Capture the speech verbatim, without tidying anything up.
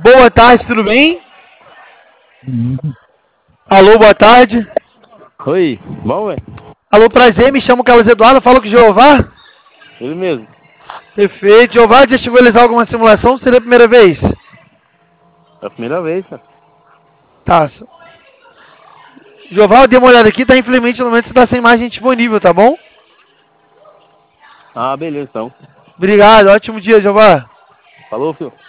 Boa tarde, tudo bem? Alô, boa tarde. Oi, bom, velho? Alô, prazer, me chamo Carlos Eduardo, falo com o Jeová. Ele mesmo. Perfeito. Jeová, já chegou a realizar alguma simulação? Seria a primeira vez? É a primeira vez, cara. Tá. Jeová, eu dei uma olhada aqui, tá infelizmente no momento você tá sem imagem disponível, tá bom? Ah, beleza, então. Obrigado, ótimo dia, Jeová. Falou, filho.